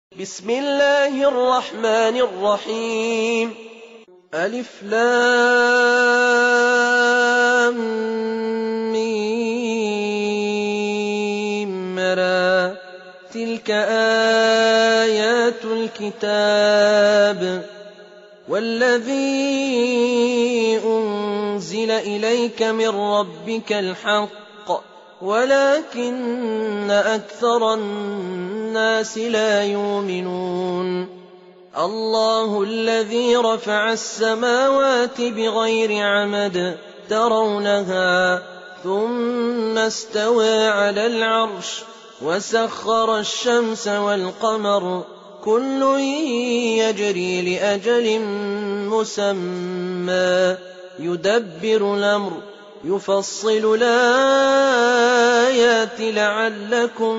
بسم الله الرحمن الرحيم ألف لام ميم را تلك آيات الكتاب والذي أنزل إليك من ربك الحق ولكن أكثر الناس لا يؤمنون الله الذي رفع السماوات بغير عمد ترونها ثم استوى على العرش وسخر الشمس والقمر كل يجري لأجل مسمى يدبر الأمر يفصل الآيات لعلكم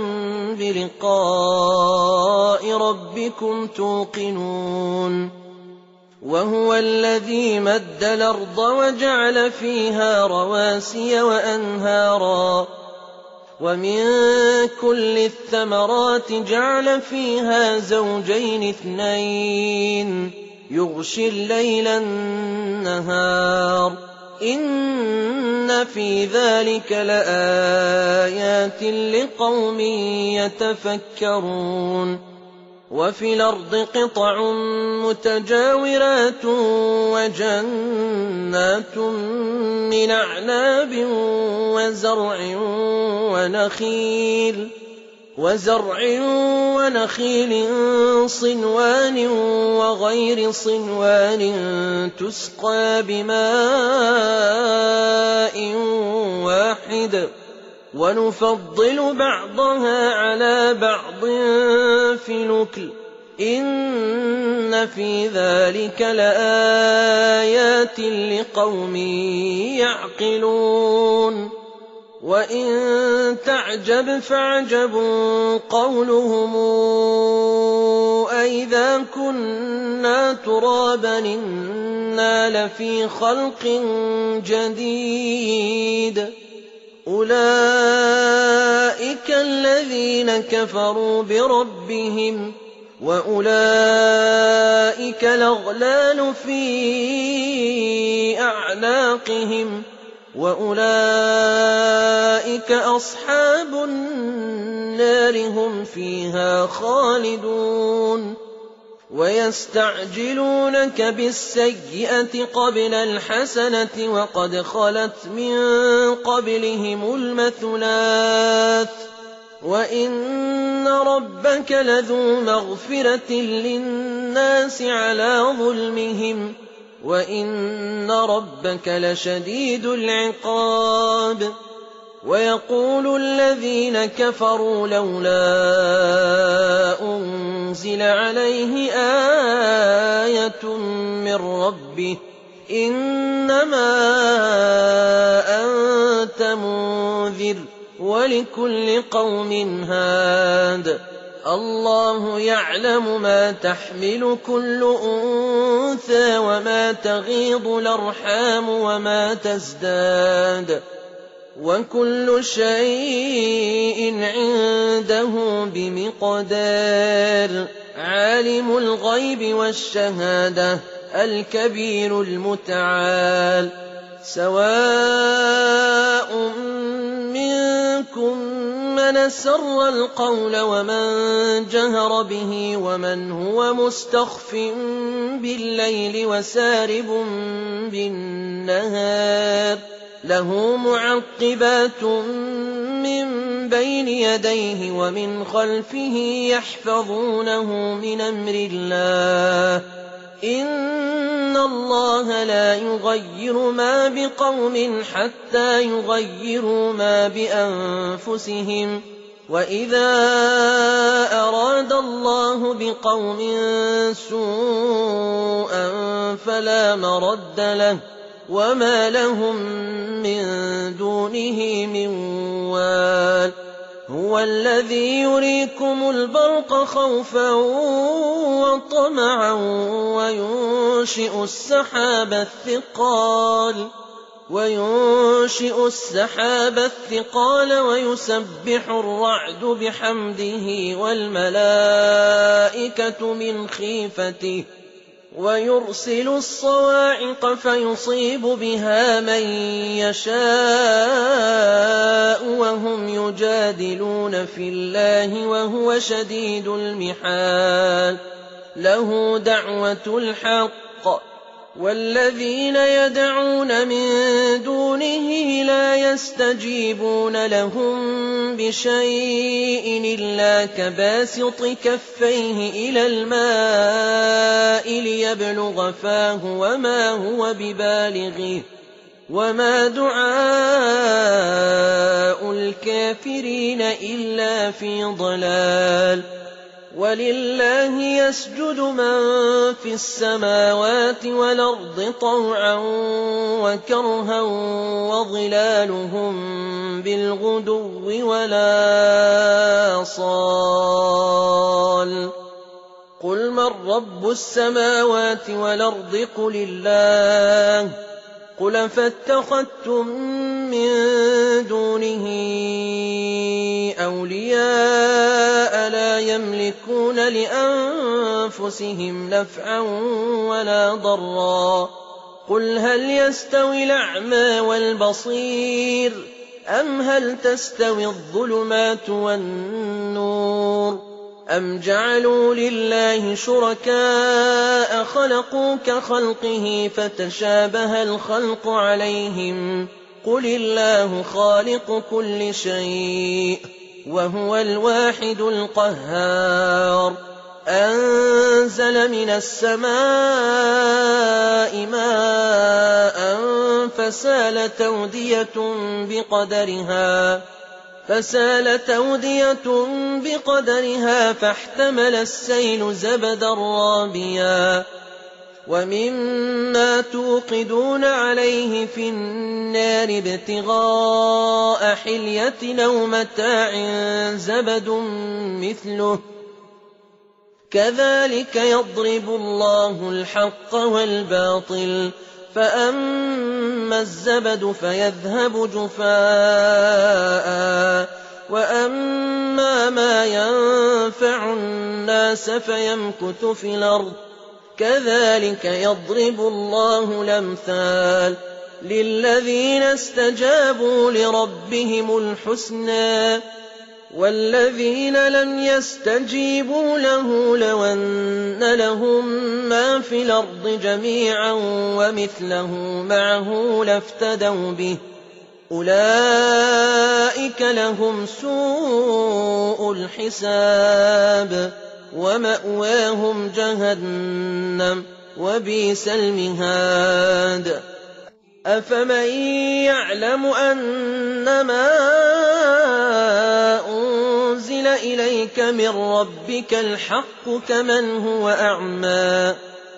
بلقاء ربكم توقنون وهو الذي مد الأرض وجعل فيها رواسي وأنهارا ومن كل الثمرات جعل فيها زوجين اثنين يغشي الليل النهار إن في ذلك لآيات لقوم يتفكرون وفي الأرض قطع متجاورات وجنات من أعناب وزرع ونخيل صنوان وغير صنوان تسقى بماء واحد ونفضل بعضها على بعض في الأكل إن في ذلك لآيات لقوم يعقلون وإن تعجب فعجب قولهم أئذا كنا ترابا إنا لفي خلق جديد أولئك الذين كفروا بربهم وأولئك الأغلال في أعناقهم وأولئك أصحاب النار هم فيها خالدون ويستعجلونك بالسيئة قبل الحسنة وقد خلت من قبلهم المثلات وإن ربك لذو مغفرة للناس على ظلمهم وإن ربك لشديد العقاب ويقول الذين كفروا لولا أنزل عليه آية من ربه إنما أنت منذر ولكل قوم هاد الله يعلم ما تحمل كل أنثى وما تغيض الأرحام وما تزداد وكل شيء عنده بمقدار عالم الغيب والشهادة الكبير المتعال سواء منكم من سر القول ومن جهر به ومن هو مستخف بالليل وسارب بالنهار له معقبات من بين يديه ومن خلفه يحفظونه من أمر الله إن الله لا يغير ما بقوم حتى يغيروا ما بأنفسهم وإذا أراد الله بقوم سوءا فلا مرد له وما لهم من دونه من وال هو الذي يريكم البرق خوفا وطمعا وينشئ السحاب الثقال وينشئ السحاب الثقال ويسبح الرعد بحمده والملائكة من خيفته ويرسل الصواعق فيصيب بها من يشاء وهم يجادلون في الله وهو شديد المحال له دعوة الحق والذين يدعون من دونه لا يستجيبون لهم بشيء إلا كباسط كفيه إلى الماء ليبلغ فاه وما هو ببالغه وما دعاء الكافرين إلا في ضلال ولله يسجد من في السماوات والأرض طوعا وكرها وظلالهم بالغدو ولا صال قل من رب السماوات والأرض قل الله قل فاتخذتم من دونه أولياء لا يملكون لأنفسهم نفعا ولا ضرا قل هل يستوي الأعمى والبصير أم هل تستوي الظلمات والنور أم جعلوا لله شركاء خلقوا كخلقه فتشابه الخلق عليهم قل الله خالق كل شيء وهو الواحد القهار أنزل من السماء ماء فسالت أودية بقدرها فاحتمل السيل زبدا رابيا ومما توقدون عليه في النار ابتغاء حلية أو متاع زبد مثله كذلك يضرب الله الحق والباطل فأما الزبد فيذهب جفاء وأما ما ينفع الناس فيمكث في الأرض كذلك يضرب الله الأمثال للذين استجابوا لربهم الحسنى والذين لم يستجيبوا له لو أن لهم ما في الأرض جميعا ومثله معه لافتدوا به أولئك لهم سوء الحساب ومأواهم جهنم وبئس المهاد أفمن يعلم أنما أنزل إليك من ربك الحق كمن هو أعمى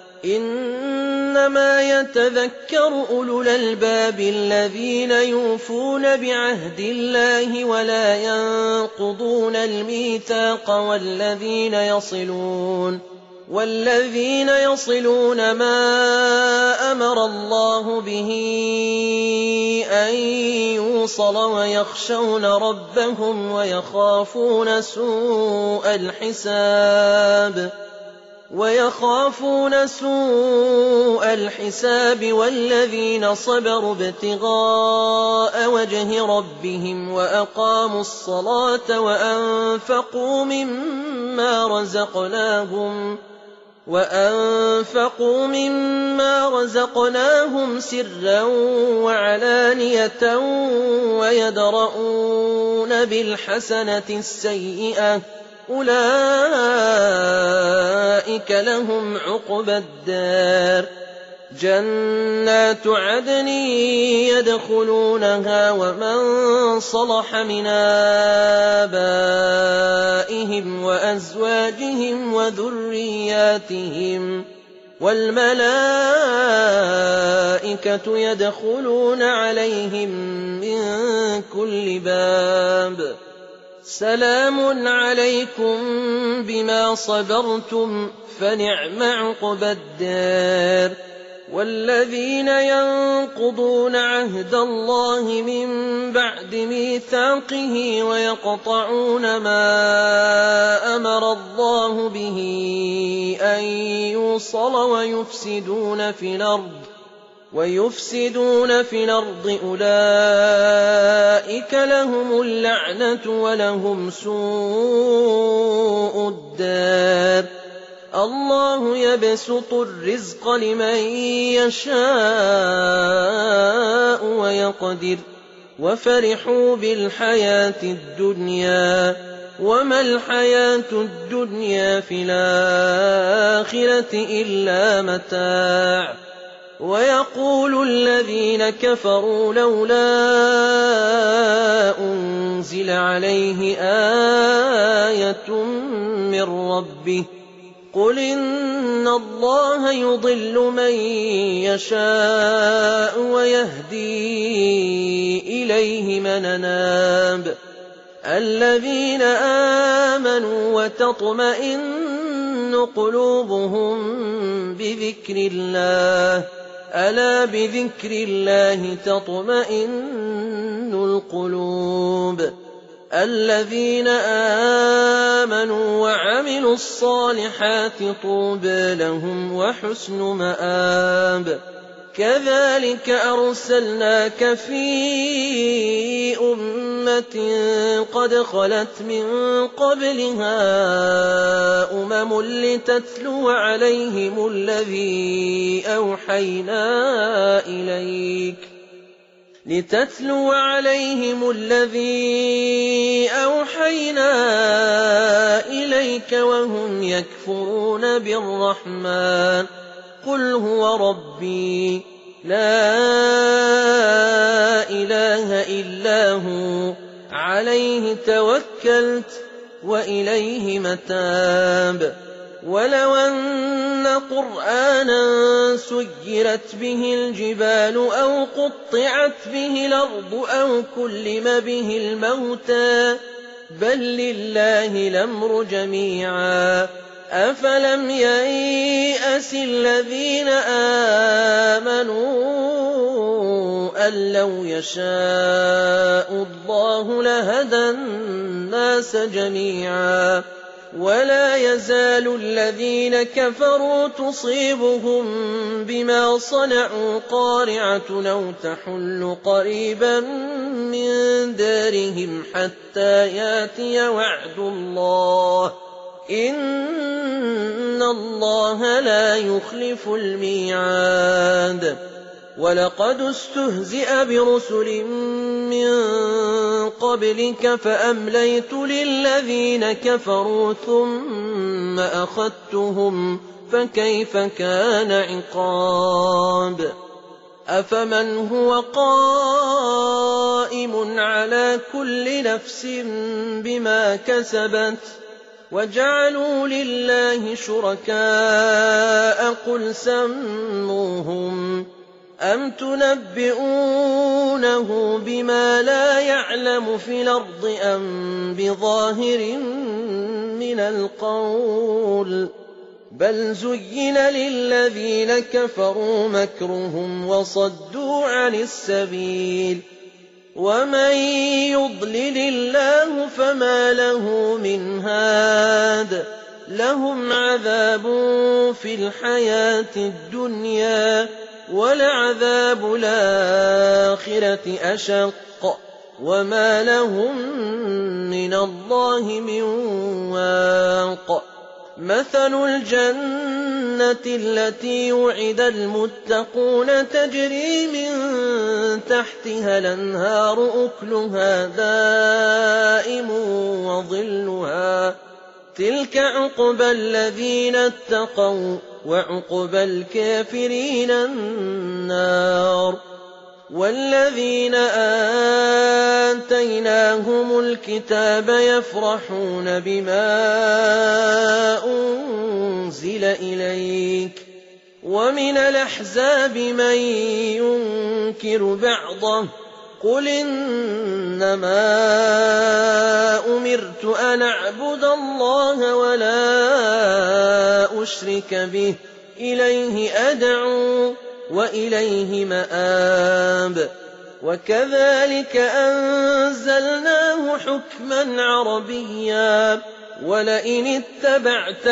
إنما يتذكر أولو الألباب الذين يوفون بعهد الله ولا ينقضون الميثاق والذين يصلون ما أمر الله به أن يوصل ويخشون ربهم ويخافون سوء الحساب والذين صبروا ابتغاء وجه ربهم وأقاموا الصلاة وأنفقوا مما رزقناهم سرا وعلانية ويدرؤون بالحسنة السيئة أولئك لهم عقبى الدار جنات عدن يدخلونها ومن صلح من آبائهم وأزواجهم وذرياتهم والملائكة يدخلون عليهم من كل باب سلام عليكم بما صبرتم فنعم عقبى الدار والذين ينقضون عهد الله من بعد ميثاقه ويقطعون ما أمر الله به أن يوصل ويفسدون في الأرض أولئك لهم اللعنة ولهم سوء الدار الله يبسط الرزق لمن يشاء ويقدر وفرحوا بالحياة الدنيا وما الحياة الدنيا في الآخرة إلا متاع ويقول الذين كفروا لولا أنزل عليه آية من ربه قل إن الله يضل من يشاء ويهدي إليه من أناب الذين آمنوا وتطمئن قلوبهم بذكر الله ألا بذكر الله تطمئن القلوب الذين آمنوا وعملوا الصالحات طوبى لهم وحسن مآب كذلك أرسلناك في أمة قد خلت من قبلها لتتلو عليهم الذي أوحينا إليك وهم يكفرون بالرحمن قل هو ربي لا إله إلا هو عليه توكلت وإليه متاب ولو أن قرآنا سيرت به الجبال أو قطعت به الأرض أو كلم به الموتى بل لله الأمر جميعا أفلم ييأس الذين آمنوا أن لو يشاء الله لهدى الناس جميعا ولا يزال الذين كفروا تصيبهم بما صنعوا قارعة أو تحل قريبا من دارهم حتى ياتي وعد الله إن الله لا يخلف الميعاد ولقد استهزئ برسل من قبلك فأمليت للذين كفروا ثم أخذتهم فكيف كان عقاب أفمن هو قائم على كل نفس بما كسبت وجعلوا لله شركاء قل سموهم أم تنبئونه بما لا يعلم في الأرض أم بظاهر من القول بل زين للذين كفروا مكرهم وصدوا عن السبيل ومن يضلل الله فما له من هاد لهم عذاب في الحياة الدنيا ولعذاب الآخرة أشق وما لهم من الله من واق مثل الجنة التي وعد المتقون تجري من تحتها الأنهار أكلها دائم وظلها تلك عقبى الذين اتقوا وعقبى الكافرين النار والذين آتيناهم الكتاب يفرحون بما أنزل إليك ومن الأحزاب من ينكر بعضه قل إنما أمرت أن أعبد الله ولا أشرك به إليه أدعو وإليه مآب وكذلك أنزلناه حكما عربيا ولئن اتبعت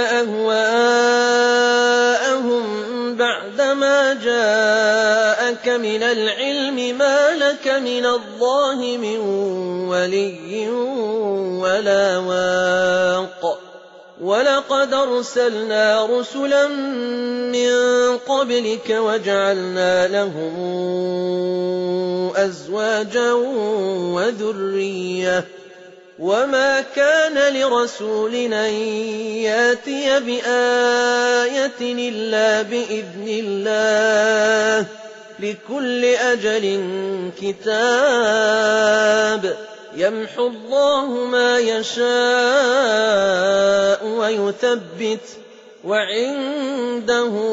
أهواءهم بعدما جاءك من العلم ما لك من الله من ولي ولا واق ولقد أرسلنا رسلا من قبلك وجعلنا لهم أزواجا وذرية وما كان لرسول أن ياتي بآية إلا بإذن الله لكل أجل كتاب يمحو الله ما يشاء ويثبت وعنده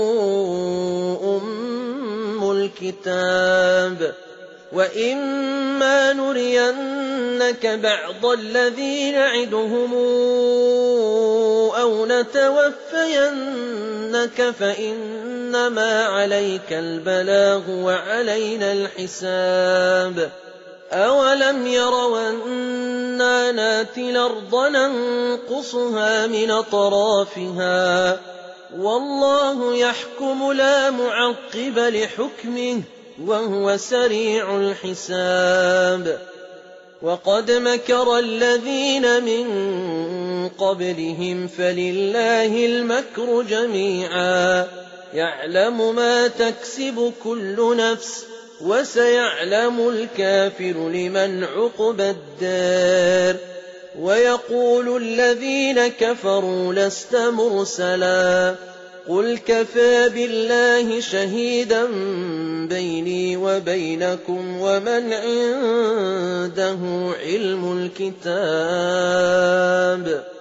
أم الكتاب وإما نرينك بعض الذي نعدهم أو نتوفينك فإنما عليك البلاغ وعلينا الحساب أولم يروا أنا ناتي الأرض ننقصها من أطرافها والله يحكم لا معقب لحكمه وهو سريع الحساب وقد مكر الذين من قبلهم فلله المكر جميعا يعلم ما تكسب كل نفس وسيعلم الكافر لمن عقبى الدار ويقول الذين كفروا لست مرسلا قل كفى بالله شهيدا بيني وبينكم ومن عنده علم الكتاب